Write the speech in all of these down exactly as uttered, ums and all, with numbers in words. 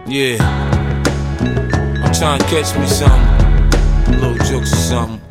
Yeah, I'm trying to catch me something, little jokes or something.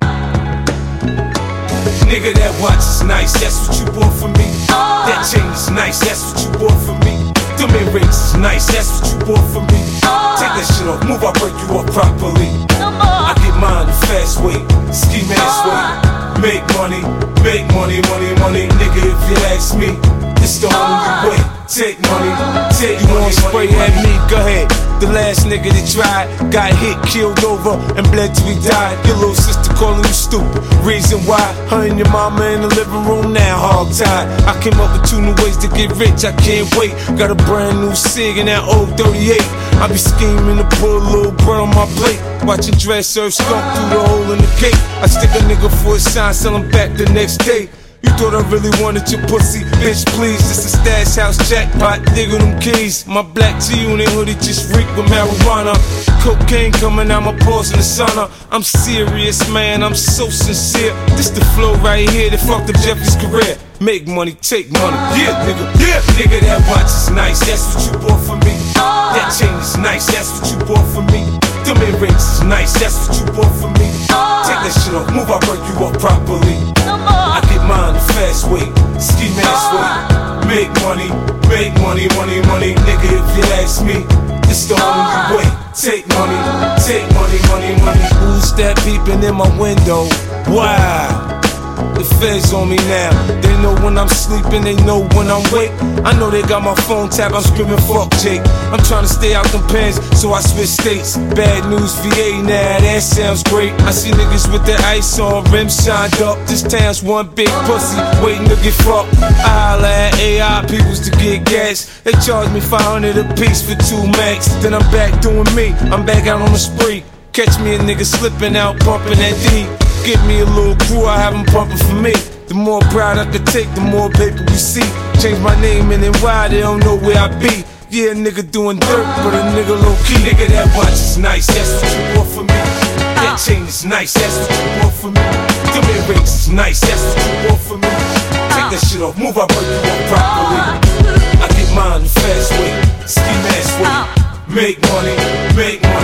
Nigga, that watch is nice, that's what you bought for me. That chain is nice, that's what you bought for me. Them earrings is nice, that's what you bought for me. Take that shit off, move, I'll break you up properly. I get mine the fast way, ski mask way. Make money, make money, money, money. Nigga, if you ask me, it's the only way. Take money, take you money. You wanna spray at me, go ahead. The last nigga that tried got hit, killed over, and bled till he died. Your little sister calling you stupid. Reason why, her and your mama in the living room now, hog tied. I came up with two new ways to get rich, I can't wait. Got a brand new cig in that old thirty-eight. I be scheming to put a little bread on my plate. Watching dress serve skunk through the hole in the gate. I stick a nigga for a sign, sell him back the next day. You thought I really wanted your pussy, bitch please. This a stash house jackpot, diggle them keys. My black G-Unit hoodie just reek with marijuana. Cocaine coming out my pores in the sauna. I'm serious, man, I'm so sincere. This the flow right here that fucked up Jeffrey's career. Make money, take money, yeah nigga, yeah. Nigga, that watch is nice, that's what you bought for me. That chain is nice, that's what you bought for me. Them earrings is nice, that's what you bought for me. Take that shit off, move, I'll break you up properly. I get mine the fast way, ski mask way. Make money, make money, money, money. Nigga, if you ask me, it's the only way. Take money, take money, money, money. Who's that peeping in my window? Wow. The feds on me now. They know when I'm sleeping, they know when I'm awake. I know they got my phone tapped, I'm screaming fuck Jake. I'm trying to stay out them pens, so I switch states. Bad news V A now, that sounds great. I see niggas with their ice on, rims shined up. This town's one big pussy, waiting to get fucked. I holla at A I peoples to get gas. They charge me five hundred a piece for two max. Then I'm back doing me, I'm back out on the spree. Catch me a nigga slipping out, pumping that D. Give me a little crew, I have them pumping for me. The more pride I could take, the more paper we see. Change my name and then why they don't know where I be. Yeah, a nigga doing dirt, but a nigga low key. Nigga, that watch is nice, that's what you bought for me. That chain is nice, that's what you bought for me. Them earrings is nice, that's what you bought for me. Take that shit off, move, I'll break you up properly. I get mine the fast way, ski mask way. Make money, make money.